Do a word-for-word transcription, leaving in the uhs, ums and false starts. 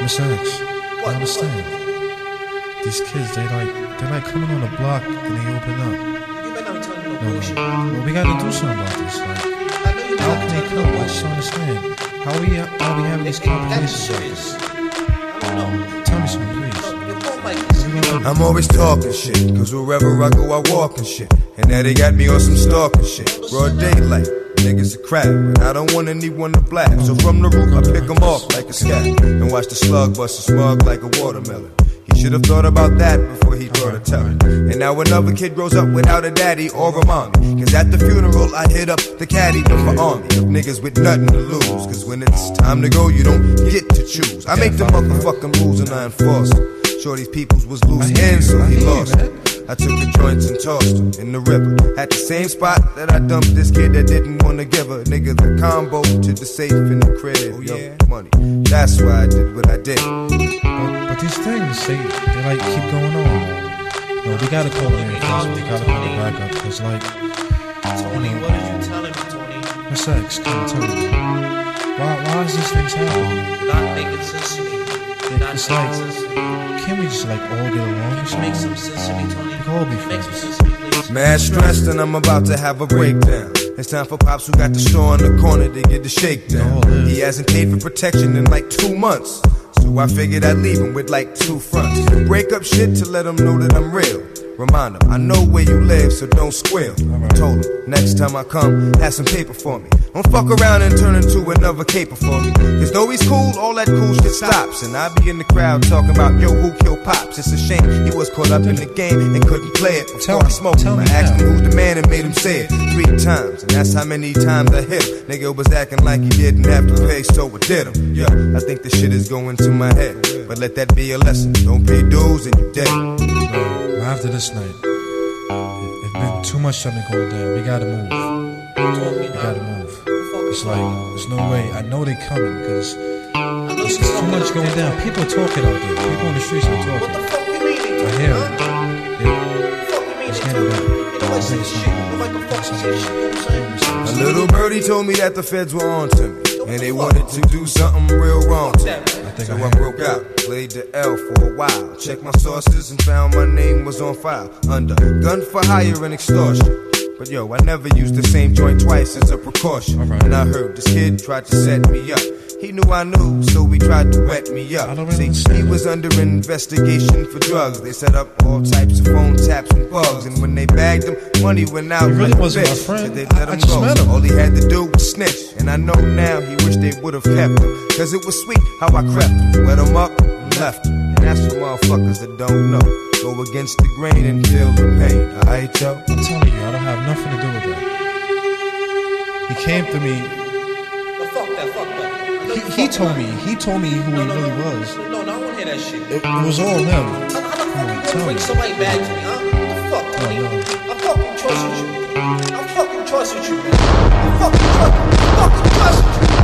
Miss X, I understand. These kids, they like, they like coming on the block and they open up. You better not be telling me no No, bullshit. no. Well, we gotta do something about this. Like, I know you how better can they not come? tell me I no just bullshit. don't understand. How we, how we having these It- it- That's conversations like serious. this? I don't know. Tell me something, please. Your phone mic is. I'm always talking shit, cause wherever I go I walk and shit. And now they got me on some stalking shit. Broad daylight, niggas a crap, but I don't want anyone to blast. So from the roof I pick them off like a scat, and watch the slug bust a smug like a watermelon. He should've thought about that before he thought of telling. And now another kid grows up without a daddy or a mommy, cause at the funeral I hit up the caddy with my army of niggas with nothing to lose. Cause when it's time to go you don't get to choose. I make the motherfucking rules and I enforce them. Shorty's peoples was loose ends, so he lost it. I took the joints and tossed them in the river. At the same spot that I dumped this kid that didn't wanna give a nigga the combo to the safe in the crib. Oh, yeah. Yo, money. That's why I did what I did. But, but these things, they, they like keep going on. No, we gotta call it in first. We gotta call it back up. Cause like, Tony, what are you telling me, Tony? Miss X, come on, tell me. Why, why is these things happening? Not making sense to me. Not It's making like, sense to me. can't we just like all get along? Just make some sense to me, Tony. We can all be Make some friends. sense to me, please. Mad stressed and I'm about to have a breakdown. It's time for Pops who got the store in the corner to get the shakedown. Oh, He hasn't paid for protection in like two months. So I figured I'd leave him with like two fronts. Break up shit to let him know that I'm real. Remind him, I know where you live, so don't squeal. Right. Told him, next time I come, have some paper for me. Don't fuck around and turn into another caper for me. Cause though he's cool, all that cool shit stops. And I be in the crowd talking about, yo, who killed Pops? It's a shame he was caught up in the game and couldn't play it before Tell I me, smoked tell him. I me asked now. him who's the man and made him say it three times. And that's how many times I hit him. Nigga was acting like he didn't have to pay, so it did him. Yeah, I think the shit is going to my head. But let that be a lesson. Don't pay dues and you dead. Well, after this night, it, it's been too much something going down. We gotta move. Tony, We gotta move. fuck It's is like, wrong? there's no way. I know they coming because I know there's you too talking much out going there, down. Tony. People are talking out there. People on the streets are What the talking. fuck you mean they I talking, hear huh? it. What Yeah. the fuck you mean Let's they get it talking? back. Ain't nobody say shit. Nobody can fucking say shit. You know what I'm saying? A little birdie told me that the feds were on to me. And they wanted to do something real wrong to me. That, man. I think So I I heard broke out, played the L for a while. Checked my sources and found my name was on file under gun for hire and extortion. But yo, I never used the same joint twice as a precaution. Alright. And I heard this kid tried to set me up. He knew I knew, so he tried to wet me up. I don't See, really understand he that. was under investigation for drugs. They set up all types of phone taps and bugs. And when they bagged him, money went out. He really like a wasn't my bitch. friend. So they let I- I him just go. met him. All he had to do was snitch. And I know now he wished they would have kept him. Cause it was sweet how I crept him, wet him up, and left him. And that's for motherfuckers that don't know. Go against the grain and feel the pain. Alright, yo? I'm telling you, I don't have nothing to do with that. He came to me. No, fuck that, fuck that. I know He, you he fucking told lying. me. He told me who No, he no, really no, was. No, no, no, I don't wanna hear that shit. It, it was all him. How, how the fuck Come you on, gonna tell bring me. somebody back to me, huh? What the fuck, Tony? no. I'm fucking trusting you. I'm fucking trusting you, man. I'm fucking trusting, fucking trusting you.